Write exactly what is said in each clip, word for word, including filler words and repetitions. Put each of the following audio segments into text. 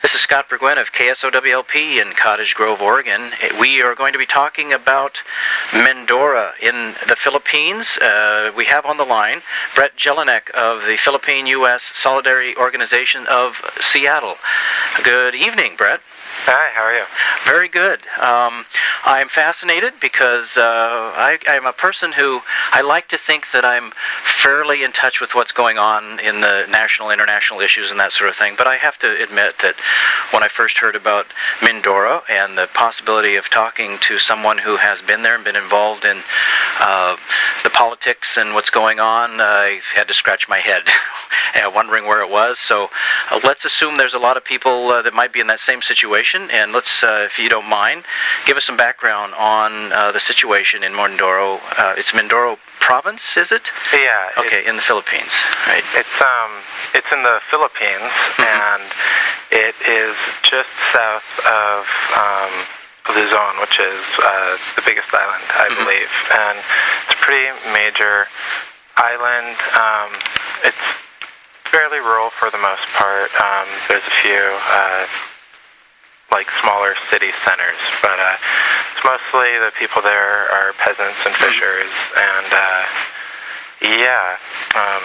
This is Scott Burguen of K S O W L P in Cottage Grove, Oregon. We are going to be talking about Mindoro in the Philippines. Uh, we have on the line Brett Jelinek of the Philippine U S Solidarity Organization of Seattle. Good evening, Brett. Hi, how are you? Very good. Um, I'm fascinated because uh, I, I'm a person who, I like to think that I'm fairly in touch with what's going on in the national, international issues and that sort of thing, but I have to admit that when I first heard about Mindoro and the possibility of talking to someone who has been there and been involved in uh, the politics and what's going on, I had to scratch my head wondering where it was. So uh, let's assume there's a lot of people uh, that might be in that same situation, and let's, uh, if you don't mind, give us some background on uh, the situation in Mindoro. Uh, it's Mindoro province, is it? Yeah. Okay, in the Philippines, right? It's um, it's in the Philippines, mm-hmm. and it is just south of um, Luzon, which is uh, the biggest island, I mm-hmm. believe, and it's a pretty major island. Um, it's fairly rural for the most part. Um, there's a few uh, like smaller city centers, but uh, it's mostly the people there are peasants and fishers, and uh, yeah. Um,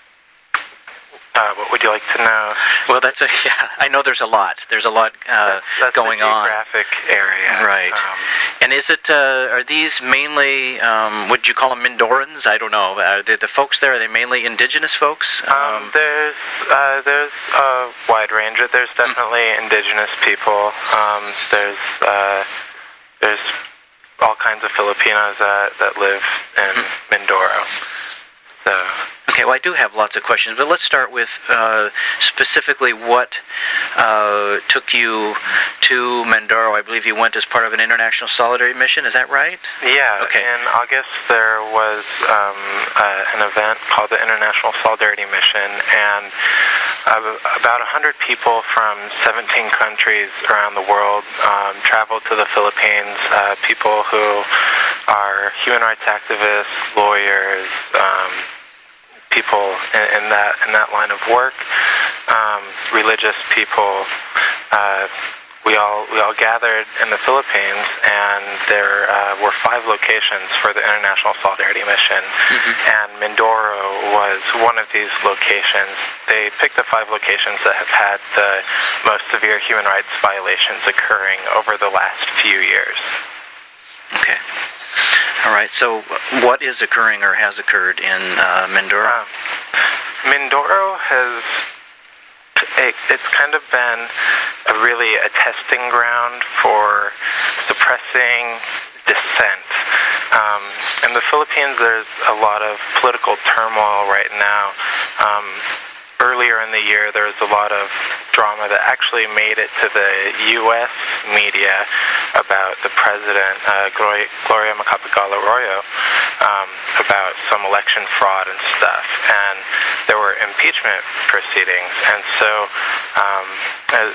uh, what would you like to know? Well, that's a yeah. I know there's a lot. There's a lot uh, that's, that's going the on. Geographic area, right? Um, and is it? Uh, are these mainly? Um, would you call them Mindorans? I don't know. Uh, the, the folks there, are they mainly indigenous folks? Um, um, there's uh, there's a wide range. There's definitely mm-hmm. indigenous people. Um, there's uh, there's all kinds of Filipinos that that live in mm-hmm. Mindoro. So. Okay, well, I do have lots of questions, but let's start with uh, specifically what uh, took you to Mindoro. I believe you went as part of an international solidarity mission. Is that right? Yeah. Okay. In August, there was um, uh, an event called the International Solidarity Mission, and uh, about one hundred people from seventeen countries around the world um, traveled to the Philippines. Uh, people who are human rights activists, lawyers, um, people in, in that in that line of work, um, religious people. Uh, we all we all gathered in the Philippines, and there uh, were five locations for the International Solidarity Mission, mm-hmm. and Mindoro was one of these locations. They picked the five locations that have had the most severe human rights violations occurring over the last few years. Okay. All right, so what is occurring or has occurred in uh, Mindoro? Um, Mindoro has, it, it's kind of been a really a testing ground for suppressing dissent. Um, in the Philippines, there's a lot of political turmoil right now. Um, earlier in the year, there was a lot of drama that actually made it to the U S media about the president, uh, Gloria, Gloria Macapagal Arroyo, um, about some election fraud and stuff. And there were impeachment proceedings. And so um, as,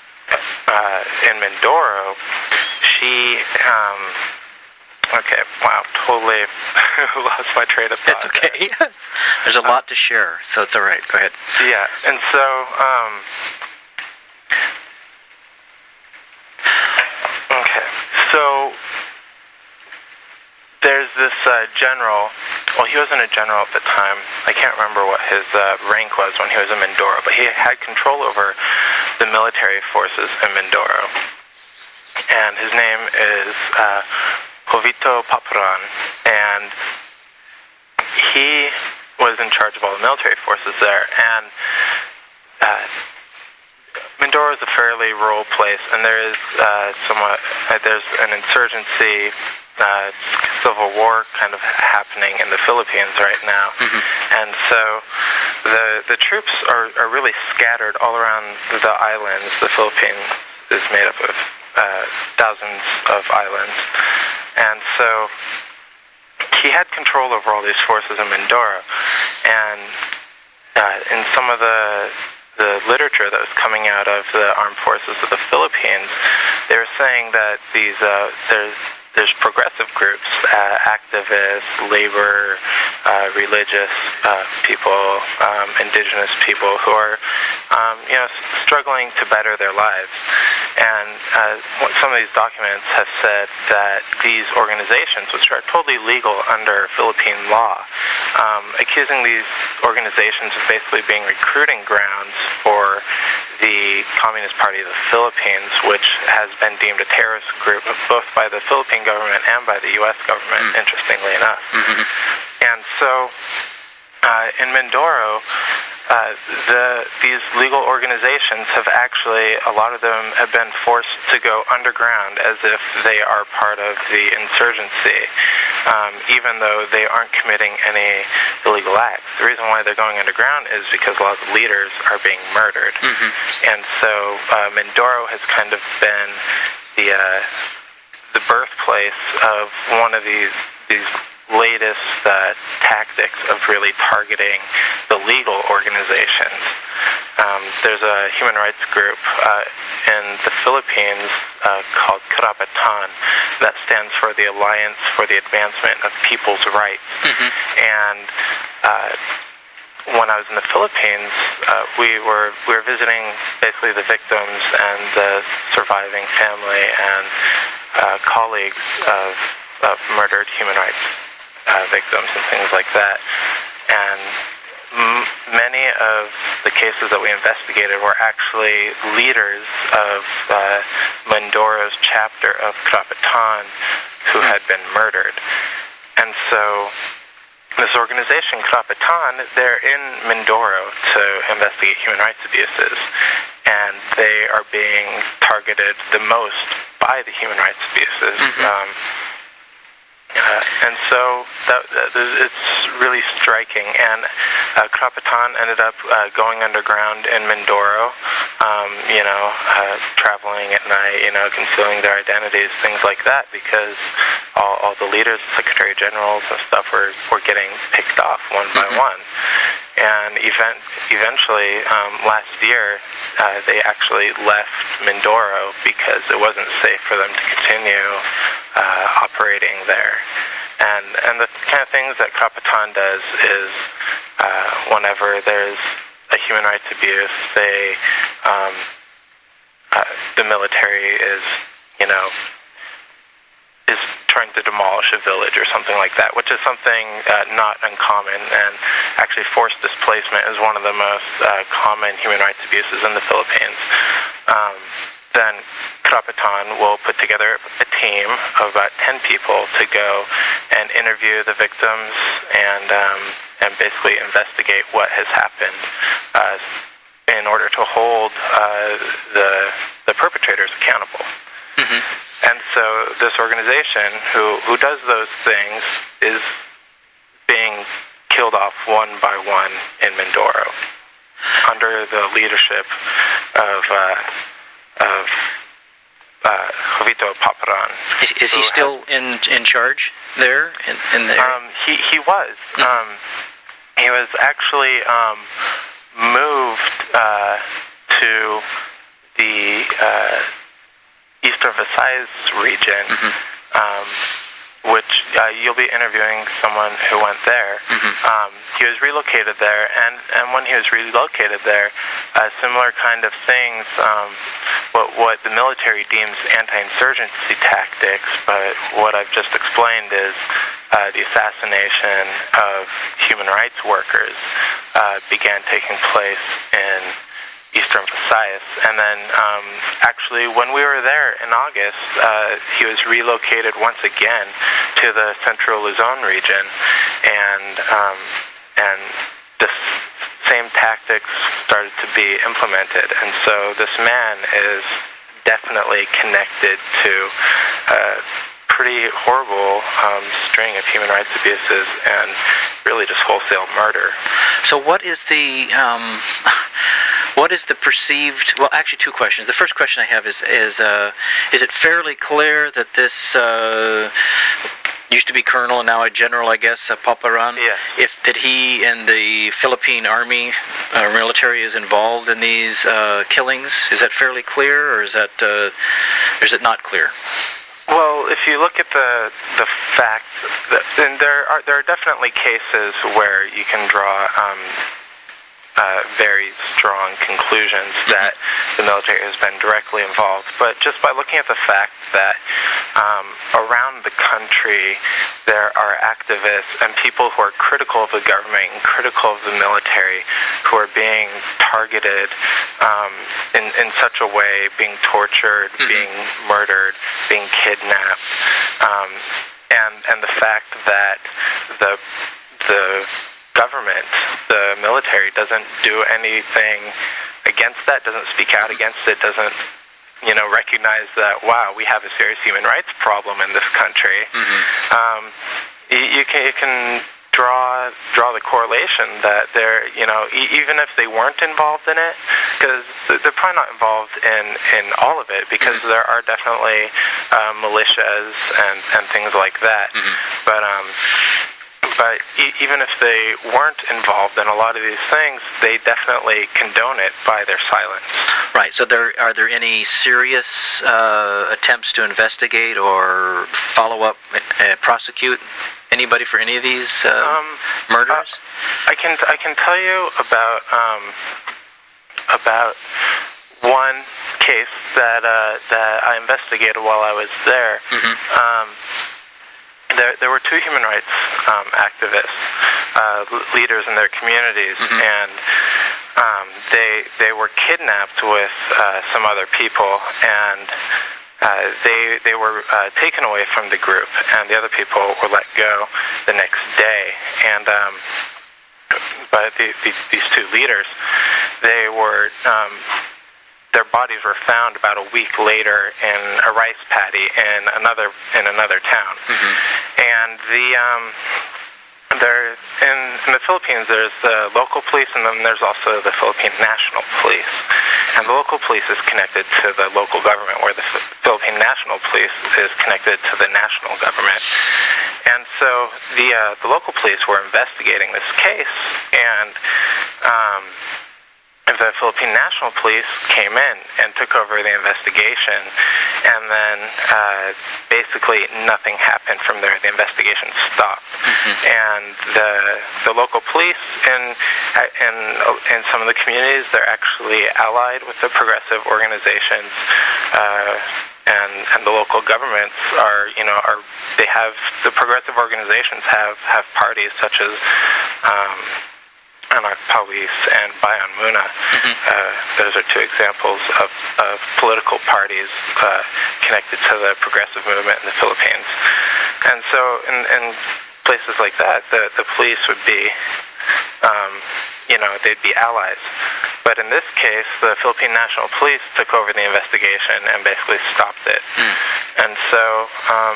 uh, in Mindoro, she... Um, Okay, wow, totally lost my train of thought. It's okay. There's a lot to share, so it's all right. Go ahead. Yeah, and so, um, okay, so there's this uh, general, well, he wasn't a general at the time. I can't remember what his uh, rank was when he was in Mindoro, but he had control over the military forces in Mindoro. And his name is... Uh, Jovito Paparan, and he was in charge of all the military forces there. And uh, Mindoro is a fairly rural place, and there is uh, somewhat uh, there's an insurgency, uh, civil war kind of happening in the Philippines right now. Mm-hmm. And so the the troops are, are really scattered all around the islands. The Philippines is made up of uh, thousands of islands. And so he had control over all these forces in Mindoro. And uh, in some of the the literature that was coming out of the armed forces of the Philippines, they were saying that these uh, there's there's progressive groups, uh, activists, labor uh, religious uh, people, um, indigenous people who are, um, you know, struggling to better their lives. And uh, some of these documents have said that these organizations, which are totally legal under Philippine law, um, accusing these organizations of basically being recruiting grounds for the Communist Party of the Philippines, which has been deemed a terrorist group both by the Philippine government and by the U S government, mm. interestingly enough. Mm-hmm. And so uh, in Mindoro, Uh, the, these legal organizations have actually, a lot of them have been forced to go underground as if they are part of the insurgency, um, even though they aren't committing any illegal acts. The reason why they're going underground is because a lot of the leaders are being murdered. Mm-hmm. And so uh, Mindoro has kind of been the, uh, the birthplace of one of these these latest uh, tactics of really targeting the legal organizations. Um, there's a human rights group uh, in the Philippines uh, called Karapatan that stands for the Alliance for the Advancement of People's Rights. Mm-hmm. And uh, when I was in the Philippines, uh, we were we were visiting basically the victims and the surviving family and uh, colleagues of, of murdered human rights Uh, victims and things like that. And m- many of the cases that we investigated were actually leaders of uh, Mindoro's chapter of Karapatan who had been murdered. And so this organization, Karapatan, they're in Mindoro to investigate human rights abuses, and they are being targeted the most by the human rights abuses. Mm-hmm. Um, Uh, and so that, that, it's really striking. And uh, Karapatan ended up uh, going underground in Mindoro, um, you know, uh, traveling at night, you know, concealing their identities, things like that, because all, all the leaders, secretary generals and stuff were, were getting picked off one by mm-hmm. one. And event, eventually, um, last year, uh, they actually left Mindoro because it wasn't safe for them to continue uh, operating there. And and the kind of things that Karapatan does is uh, whenever there's a human rights abuse, they, um, uh, the military is, you know, is trying to demolish a village or something like that, which is something uh, not uncommon. And actually forced displacement is one of the most uh, common human rights abuses in the Philippines. Um, then Karapatan will put together a team of about ten people to go and interview the victims and um, and basically investigate what has happened uh, in order to hold uh, the the perpetrators accountable. Mm-hmm. And so this organization who, who does those things is being killed off one by one in Mindoro under the leadership of uh, of uh, Jovito Paparan. Is, is he still has, in in charge there? In, in the um, he he was. Mm-hmm. Um, he was actually um, moved uh, to the Uh, Eastern Visayas region, mm-hmm. um, which uh, you'll be interviewing someone who went there. Mm-hmm. Um, he was relocated there, and, and when he was relocated there, uh, similar kind of things, um, what, what the military deems anti-insurgency tactics, but what I've just explained is uh, the assassination of human rights workers uh, began taking place in Eastern Visayas. And then um, actually when we were there in August, uh, he was relocated once again to the Central Luzon region, and um, and the same tactics started to be implemented. And so this man is definitely connected to a pretty horrible um, string of human rights abuses and really just wholesale murder. So what is the um What is the perceived... Well, actually, two questions. The first question I have is, is, uh, is it fairly clear that this uh, used to be colonel and now a general, I guess, uh, Paparan? Yes. If, that he and the Philippine Army uh, military is involved in these uh, killings? Is that fairly clear, or is that uh, or is it not clear? Well, well, if you look at the the fact that, and there are there are definitely cases where you can draw um, uh, very strong conclusions that the military has been directly involved. But just by looking at the fact that um, around the country there are activists and people who are critical of the government and critical of the military who are being targeted um, in, in such a way, being tortured, mm-hmm. being murdered, being kidnapped, um, and and the fact that the the government, the military, doesn't do anything against that, doesn't speak out against it, doesn't, you know, recognize that, wow, we have a serious human rights problem in this country. Mm-hmm. Um, you, you can you can draw draw the correlation that they're, you know, e- even if they weren't involved in it, because they're probably not involved in, in all of it, because mm-hmm. there are definitely uh, militias and, and things like that. Mm-hmm. But um, but e- even if they weren't involved in a lot of these things, they definitely condone it by their silence. Right. So there are there any serious uh, attempts to investigate or follow up, uh, prosecute anybody for any of these uh, um, murders? Uh, I can I can tell you about um, about one case that uh, that I investigated while I was there. Mm-hmm. Um, there there were two human rights um, activists, uh, leaders in their communities, mm-hmm. and um, they they were kidnapped with uh, some other people, and Uh, they they were uh, taken away from the group, and the other people were let go the next day. And um, but the, the, these two leaders, they were um, their bodies were found about a week later in a rice paddy in another in another town. Mm-hmm. And the um, there in, in the Philippines, there's the local police, and then there's also the Philippine National Police. And the local police is connected to the local government, where the Philippine National Police is connected to the national government. And so the uh, the local police were investigating this case, and um, the Philippine National Police came in and took over the investigation, and then uh, basically nothing happened from there. The investigation stopped. Mm-hmm. And the the local police in, in in some of the communities, they're actually allied with the progressive organizations, uh, and and the local governments are, you know, are they have the progressive organizations have have parties such as um, Anak Police and Bayan Muna. Mm-hmm. Uh, those are two examples of, of political parties uh, connected to the progressive movement in the Philippines. And so in, in places like that, the, the police would be, um, you know, they'd be allies. But in this case, the Philippine National Police took over the investigation and basically stopped it. Mm. And so um,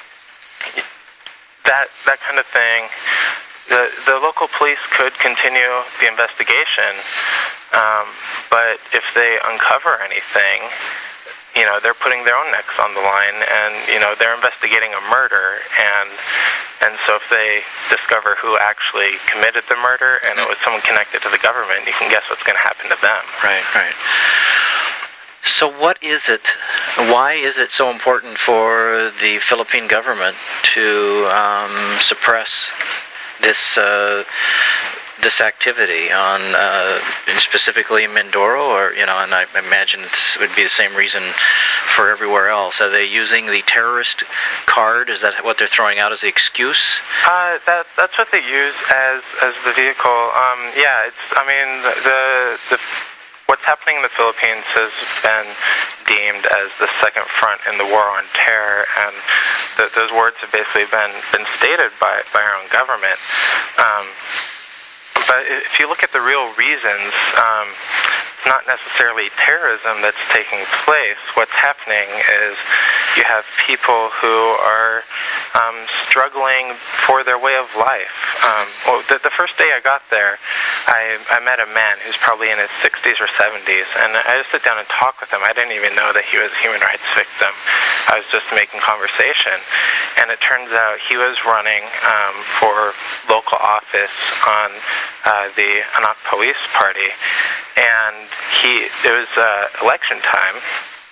that that kind of thing, The, the local police could continue the investigation, um, but if they uncover anything, you know, they're putting their own necks on the line, and, you know, they're investigating a murder, and and so if they discover who actually committed the murder, and mm-hmm. it was someone connected to the government, you can guess what's going to happen to them. Right, right. So what is it, why is it so important for the Philippine government to um, suppress this uh, this activity on uh, specifically Mindoro, or, you know, and I imagine this would be the same reason for everywhere else? Are they using the terrorist card? Is that what they're throwing out as the excuse? Uh, that that's what they use as as the vehicle. Um, yeah, it's. I mean, the the what's happening in the Philippines has been deemed as the second front in the war on terror, and th- those words have basically been, been stated by, by our own government. Um, but if you look at the real reasons, um, it's not necessarily terrorism that's taking place. What's happening is you have people who are um, struggling for their way of life. Um, well, the, the first day I got there, I, I met a man who's probably in his sixties or seventies, and I just sit down and talk with him. I didn't even know that he was a human rights victim. I was just making conversation, and it turns out he was running um, for local office on uh, the Anak Police Party, and he it was uh, election time,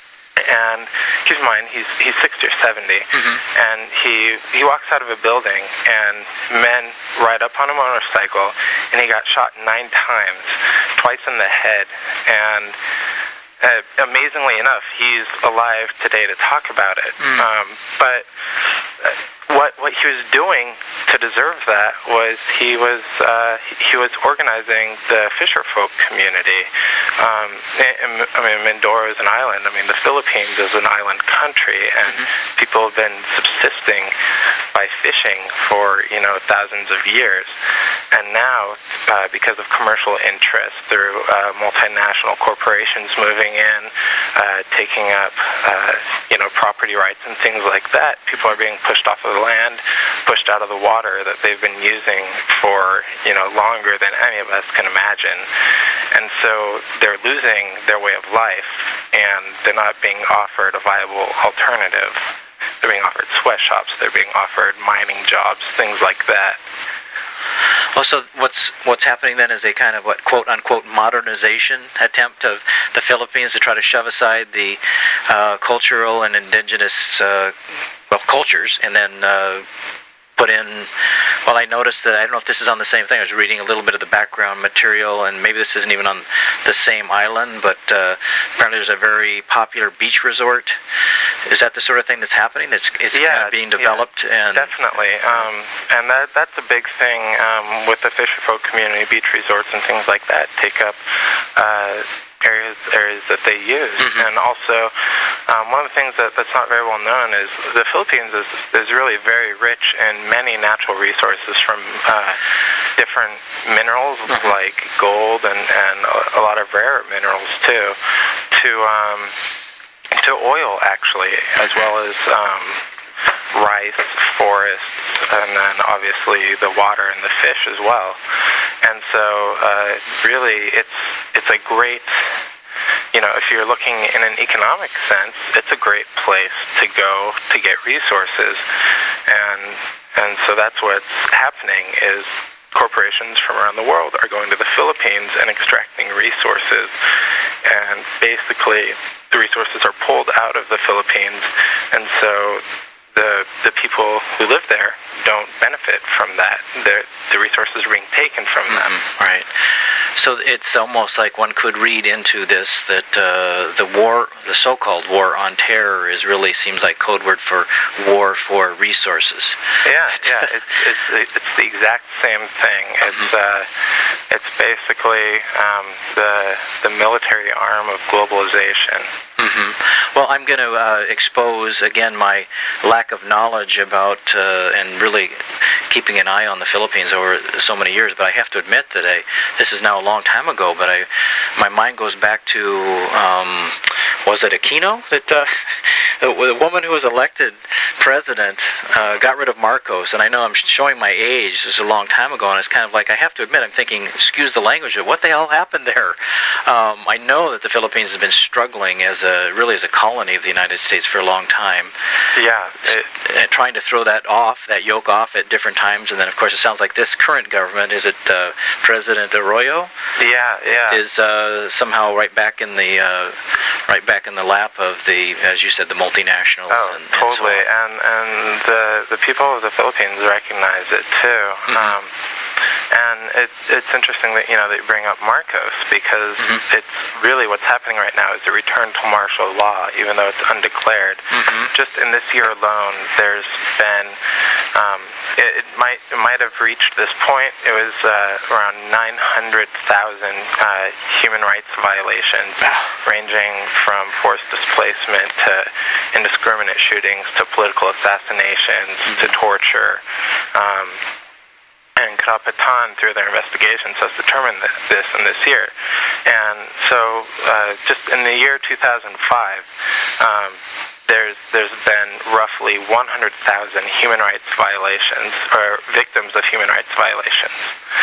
and keep in mind he's he's sixty or seventy, mm-hmm. and he he walks out of a building, and men ride up on a motorcycle, and he got shot nine times, twice in the head, and uh, amazingly enough, he's alive today to talk about it. Mm. Um, but uh, what what he was doing to deserve that was he was uh, he was organizing the fisher folk community. Um, and, I mean, Mindoro is an island. I mean, the Philippines is an island country, and mm-hmm. people have been subsisting by fishing for, you know, thousands of years. And now, uh, because of commercial interest through uh, multinational corporations moving in, uh, taking up, uh, you know, property rights and things like that, people are being pushed off of the land, pushed out of the water that they've been using for, you know, longer than any of us can imagine. And so they're losing their way of life, and they're not being offered a viable alternative. They're being offered sweatshops, they're being offered mining jobs, things like that. Well, so what's what's happening then is a kind of what quote unquote modernization attempt of the Philippines to try to shove aside the uh, cultural and indigenous uh, well cultures, and then uh, put in. Well, I noticed that I don't know if this is on the same thing. I was reading a little bit of the background material, and maybe this isn't even on the same island, but uh, apparently there's a very popular beach resort. Is that the sort of thing that's happening? It's, it's yeah, kind of being developed? Yeah, and definitely. Um, and that that's a big thing um, with the fisher folk community. Beach resorts and things like that take up uh, areas areas that they use. Mm-hmm. And also, um, one of the things that, that's not very well known is the Philippines is, is really very rich in many natural resources, from uh, different minerals mm-hmm. like gold and, and a lot of rare minerals too, to um, to oil, actually, as well as um, rice, forests, and then obviously the water and the fish as well. And so uh, really it's it's a great, you know, if you're looking in an economic sense, it's a great place to go to get resources. And and so that's what's happening is corporations from around the world are going to the Philippines and extracting resources. And basically the resources are pulled out of the Philippines, and so the the people who live there don't benefit from that. The, the resources are being taken from them. Mm-hmm. Right. So it's almost like one could read into this that uh, the war, the so-called war on terror, is really seems like code word for war for resources. Yeah, yeah, it's it's it's the exact same thing. It's uh, it's basically um, the the military arm of globalization. Mm-hmm. Well, I'm going to uh, expose again my lack of knowledge about uh, and really keeping an eye on the Philippines over so many years. But I have to admit that I this is now a long time ago. But I my mind goes back to um, was it Aquino that uh, the woman who was elected president uh, got rid of Marcos. And I know I'm showing my age. This is a long time ago, and it's kind of like I have to admit I'm thinking, excuse the language, but what the hell happened there? Um, I know that the Philippines has been struggling as a really as a colony of the United States for a long time. Yeah. It, and trying to throw that off, that yoke off at different times, and then of course it sounds like this current government, is it uh, President Arroyo? Yeah, yeah. Is uh, somehow right back in the uh, right back in the lap of the, as you said, the multinationals. Oh, and, totally. And, so and and the the people of the Philippines recognize it too. Mm-hmm. Um, And it, it's interesting that, you know, that you bring up Marcos, because mm-hmm. it's really what's happening right now is a return to martial law, even though it's undeclared. Mm-hmm. Just in this year alone, there's been, um, it, it might it might have reached this point. It was uh, around nine hundred thousand uh, human rights violations, ranging from forced displacement to indiscriminate shootings to political assassinations mm-hmm. to torture. Um, And Karapatan, through their investigations, has determined this in this year. And so, uh, just in the year two thousand five, um, there's there's been roughly one hundred thousand human rights violations, or victims of human rights violations.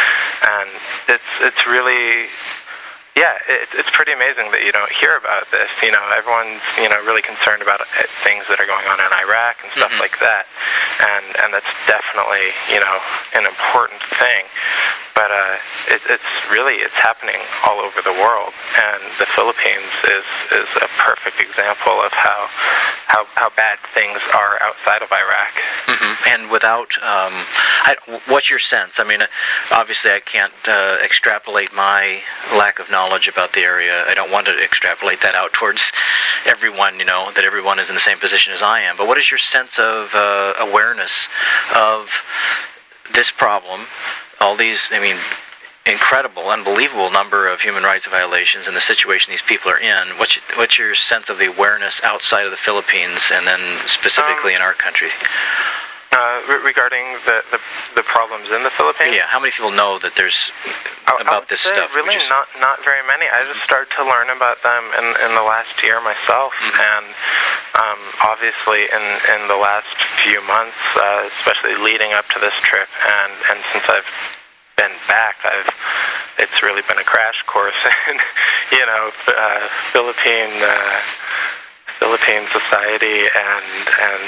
And it's it's really... Yeah, it, it's pretty amazing that you don't hear about this. You know, everyone's, you know, really concerned about things that are going on in Iraq and stuff mm-hmm. like that. And and that's definitely, you know, an important thing. but uh, it, it's really, it's happening all over the world, and the Philippines is, is a perfect example of how, how, how bad things are outside of Iraq. Mm-hmm. And without, um, I, what's your sense? I mean, obviously I can't uh, extrapolate my lack of knowledge about the area. I don't want to extrapolate that out towards everyone, you know, that everyone is in the same position as I am. But what is your sense of uh, awareness of this problem, all these, I mean, incredible, unbelievable number of human rights violations and the situation these people are in? What's, what's your sense of the awareness outside of the Philippines and then specifically um, in our country? Uh, re- regarding the, the the problems in the Philippines? Yeah, how many people know that there's I, about I would this say stuff? Really, just... not not very many. I just started to learn about them in in the last year myself, mm-hmm. and um, obviously in in the last few months, uh, especially leading up to this trip, and and since I've been back, I've it's really been a crash course in you know uh, Philippine uh, Philippine society and and.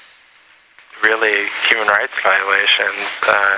really human rights violations, uh,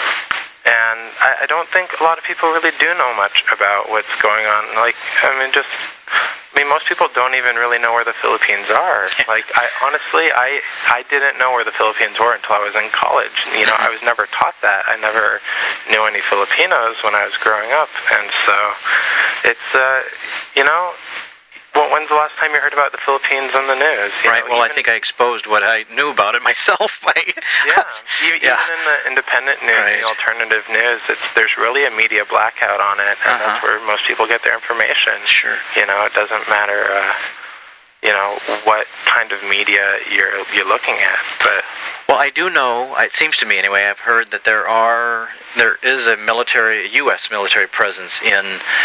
and I, I don't think a lot of people really do know much about what's going on. Like, I mean, just, I mean, most people don't even really know where the Philippines are. Like, I honestly, I, I didn't know where the Philippines were until I was in college. You know, I was never taught that. I never knew any Filipinos when I was growing up, and so it's, uh, you know. Well, when's the last time you heard about the Philippines on the news? You right. know, well, even, I think I exposed what I knew about it myself. yeah. Even, yeah. even in the independent news, right. the alternative news, it's there's really a media blackout on it, and uh-huh. that's where most people get their information. Sure. You know, it doesn't matter, uh, you know, what kind of media you're you're looking at, but. Well, I do know, it seems to me anyway, I've heard that there are, there is a military, a U S military presence in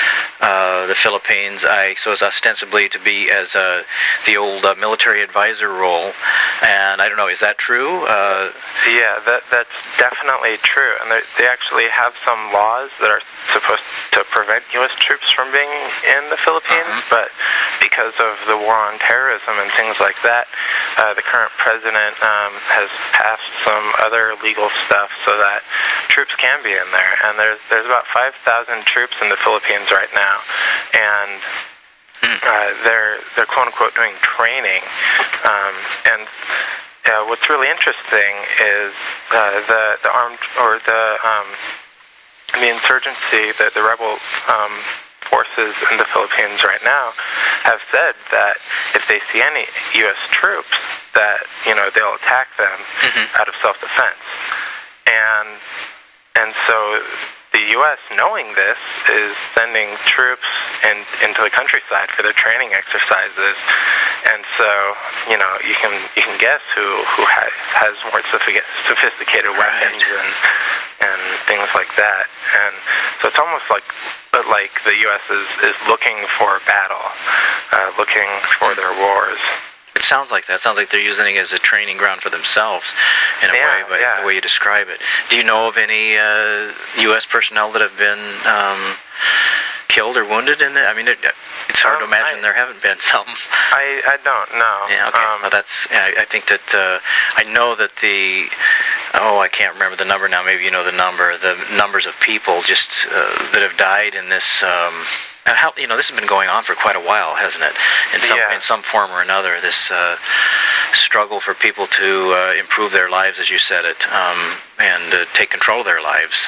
uh, the Philippines. I suppose ostensibly to be as uh, the old uh, military advisor role, and I don't know, is that true? Uh, yeah, that that's definitely true, and they actually have some laws that are supposed to prevent U S troops from being in the Philippines, uh-huh. but because of the war on terrorism and things like that, uh, the current president um, has passed some other legal stuff so that troops can be in there. And there's there's about five thousand troops in the Philippines right now, and uh, they're they're quote unquote doing training. Um, and uh, what's really interesting is uh, the the armed or the um, the insurgency, the the rebel um, forces in the Philippines right now have said that if they see any U S troops, that, you know, they'll attack them mm-hmm. out of self-defense. And and so the U S, knowing this, is sending troops in, into the countryside for their training exercises. And so, you know, you can you can guess who who has, has more sophisticated weapons right. and and things like that. And so it's almost like but like the U S is, is looking for battle, uh, looking for their wars. It sounds like that. It sounds like they're using it as a training ground for themselves, in a yeah, way, but yeah. the way you describe it. Do you know of any uh, U S personnel that have been um, killed or wounded in it? I mean, it, it's hard um, to imagine I, there haven't been some. I, I don't know. Yeah, okay. Um, well, that's. Yeah, I think that uh, I know that the. Oh, I can't remember the number now. Maybe you know the number. The numbers of people just uh, that have died in this. Um, And how, you know, this has been going on for quite a while, hasn't it? In some yeah. in some form or another, this uh, struggle for people to uh, improve their lives, as you said it, um, and uh, take control of their lives.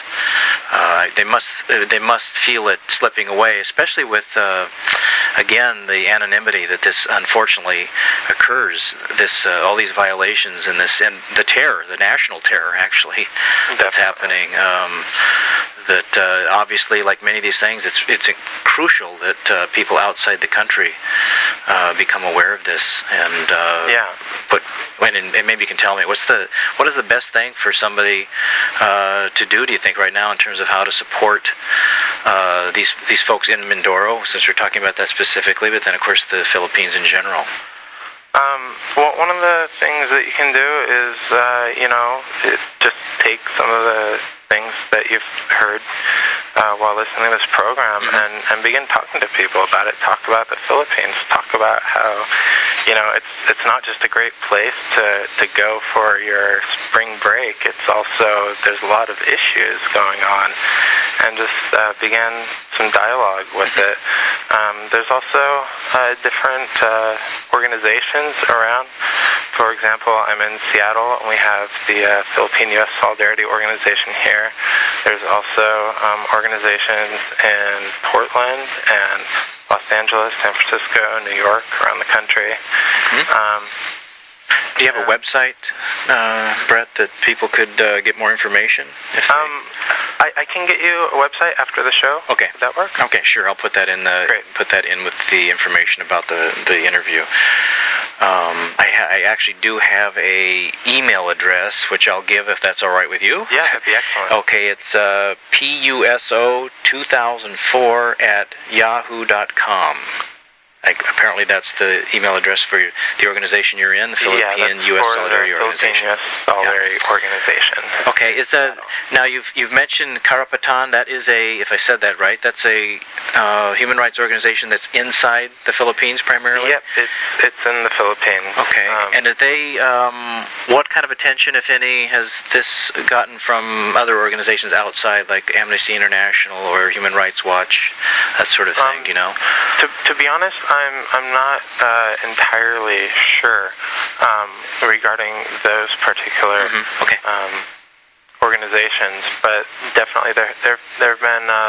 Uh, they must they must feel it slipping away, especially with, uh, again, the anonymity that this unfortunately occurs. This uh, all these violations and this and the terror, the national terror, actually, that's Definitely. happening. Um, that uh, obviously, like many of these things, it's it's crucial that uh, people outside the country uh, become aware of this. And uh, yeah. But and, and maybe you can tell me what's the what is the best thing for somebody uh, to do? Do you think right now in terms of how to support uh, these these folks in Mindoro, since we're talking about that specifically, but then of course the Philippines in general? Um, well, one of the things that you can do is, uh, you know, it, just take some of the things that you've heard uh, while listening to this program mm-hmm. and, and begin talking to people about it. Talk about the Philippines. Talk about how, you know, it's it's not just a great place to, to go for your spring break. It's also, there's a lot of issues going on. and just uh, began some dialogue with it. Um, there's also uh, different uh, organizations around. For example, I'm in Seattle, and we have the uh, Philippine-U S Solidarity Organization here. There's also um, organizations in Portland and Los Angeles, San Francisco, New York, around the country. Mm-hmm. Um, Do you have a website, uh, Brett, that people could uh, get more information? If um, I, I can get you a website after the show. Okay. Would that work? Okay, sure. I'll put that in the Great. put that in with the information about the the interview. Um, I, ha- I actually do have a email address, which I'll give if that's all right with you. Yeah, that'd be excellent. Okay, it's uh, P U S O two thousand four at yahoo dot com. Like, apparently that's the email address for your, the organization you're in, the Philippine yeah, U S Solidarity Organization. Philippine U S Solidarity yeah. Organization. Okay, is that now you've you've mentioned Karapatan? That is a, if I said that right, that's a uh, human rights organization that's inside the Philippines primarily. Yep, it's it's in the Philippines. Okay, um, and did they? Um, what kind of attention, if any, has this gotten from other organizations outside, like Amnesty International or Human Rights Watch, that sort of thing? Um, do you know? To to be honest, I'm I'm not uh, entirely sure um, regarding those particular mm-hmm. okay. um, organizations, but definitely there there there have been uh,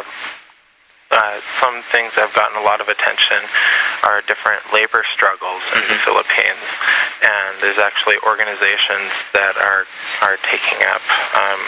uh, some things that have gotten a lot of attention are different labor struggles in mm-hmm. the Philippines, and there's actually organizations that are are taking up um,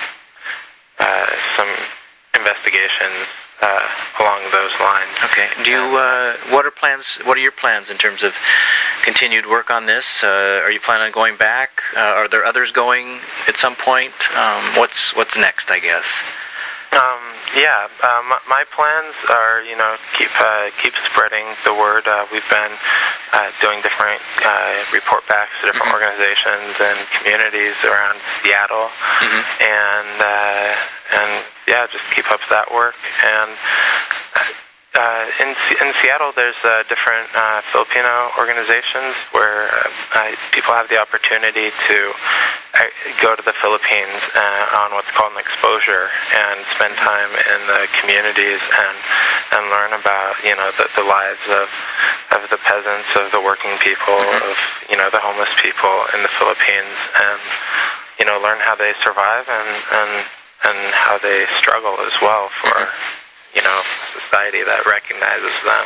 uh, some investigations Uh, along those lines. Okay. Do you? Uh, what are plans? What are your plans in terms of continued work on this? Uh, are you planning on going back? Uh, are there others going at some point? Um, what's What's next? I guess. Um, yeah. Uh, my, my plans are, you know, keep uh, keep spreading the word. Uh, we've been uh, doing different uh, report backs to different mm-hmm. organizations and communities around Seattle, mm-hmm. and uh, and. Yeah, just keep up that work. And uh, in in Seattle, there's uh, different uh, Filipino organizations where uh, people have the opportunity to uh, go to the Philippines uh, on what's called an exposure and spend time in the communities and and learn about you know the, the lives of of the peasants, of the working people, mm-hmm. of you know the homeless people in the Philippines, and you know learn how they survive and and. and how they struggle as well for, mm-hmm. you know, a society that recognizes them.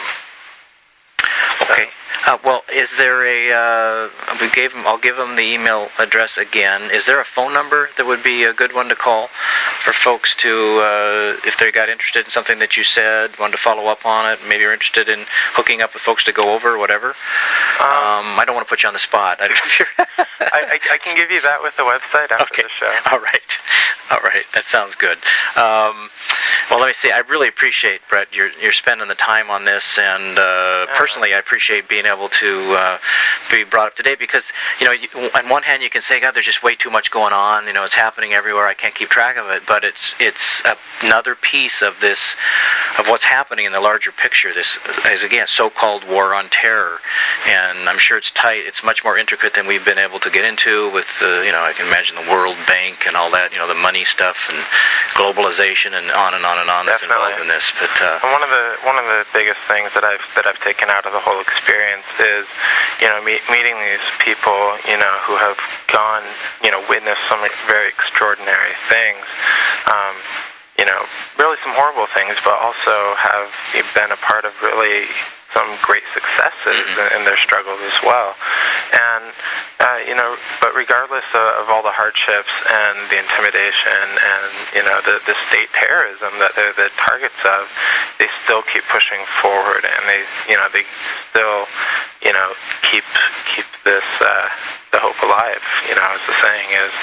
Okay. Uh, well, is there a? Uh, we gave them. I'll give them the email address again. Is there a phone number that would be a good one to call for folks to, uh, if they got interested in something that you said, wanted to follow up on it, maybe you're interested in hooking up with folks to go over, whatever. Um, um, I don't want to put you on the spot. I, don't know if you're I, I, I can give you that with the website after okay. the show. All right. All right. That sounds good. Um, well, let me see. I really appreciate, Brett, you're, you're spending the time on this, and uh, yeah. personally, I appreciate being able to uh, be brought up to date because, you know, you, on one hand, you can say, God, there's just way too much going on. You know, it's happening everywhere. I can't keep track of it. But it's it's another piece of this, of what's happening in the larger picture. This is, again, so-called war on terror. And I'm sure it's tight. It's much more intricate than we've been able to get into with, uh, you know, I can imagine the World Bank and all that, you know, the money stuff and globalization and on and on and on that's involved in this. But uh, one of the one of the biggest things that I've that I've taken out of the whole experience is, you know, meet, meeting these people, you know, who have gone, you know, witnessed some very extraordinary things. Um, you know, really some horrible things, but also have been a part of really some great successes mm-hmm. in, in their struggles as well. And, uh, you know, but regardless of, of all the hardships and the intimidation and, you know, the, the state terrorism that they're the targets of, they still keep pushing forward and they, you know, they still, you know, keep, keep this, uh, the hope alive, you know, as the saying is.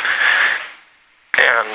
And,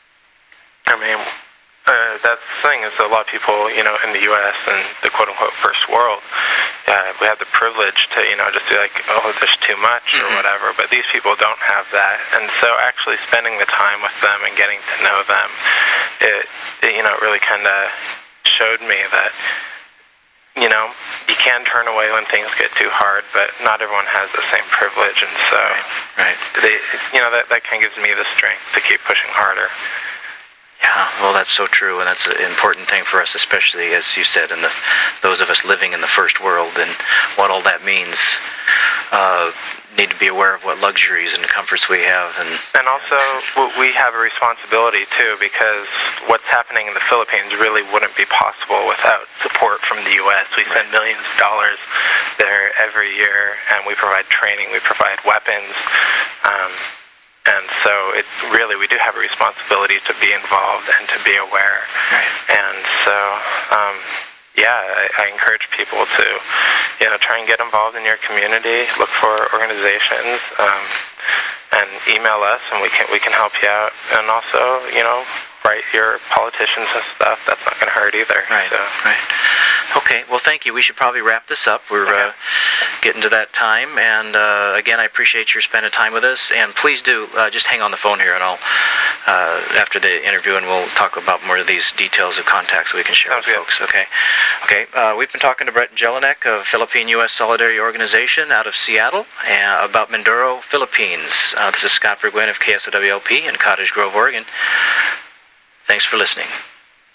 I mean, Uh, that's the thing is a lot of people, you know, in the U S and the quote-unquote first world, uh, we have the privilege to, you know, just be like, oh, there's too much or mm-hmm. whatever, but these people don't have that. And so actually spending the time with them and getting to know them, it, it you know, it really kind of showed me that, you know, you can turn away when things get too hard, but not everyone has the same privilege. And so, right, right. They, you know, that, that kind of gives me the strength to keep pushing harder. Yeah, Uh, well, that's so true, and that's an important thing for us, especially, as you said, in the those of us living in the first world, and what all that means. Uh, need to be aware of what luxuries and comforts we have. And and also, we have a responsibility, too, because what's happening in the Philippines really wouldn't be possible without support from the U S. We send right. millions of dollars there every year, and we provide training, we provide weapons, um, and so it really, we do have a responsibility to be involved and to be aware. Right. And so, um, yeah, I, I encourage people to, you know, try and get involved in your community, look for organizations, um, and email us, and we can we can help you out. And also, you know, write your politicians and stuff. That's not going to hurt either. Right. So. Right. Okay. Well, thank you. We should probably wrap this up. We're okay. uh, getting to that time, and uh, again, I appreciate your spending time with us. And please do uh, just hang on the phone here, and I'll uh, after the interview, and we'll talk about more of these details of contacts so we can share Sounds with good. folks. Okay. Okay. Uh, we've been talking to Brett Jelinek of Philippine U S Solidarity Organization out of Seattle uh, about Mindoro, Philippines. Uh, this is Scott Burgwin of K S O W L P in Cottage Grove, Oregon. Thanks for listening.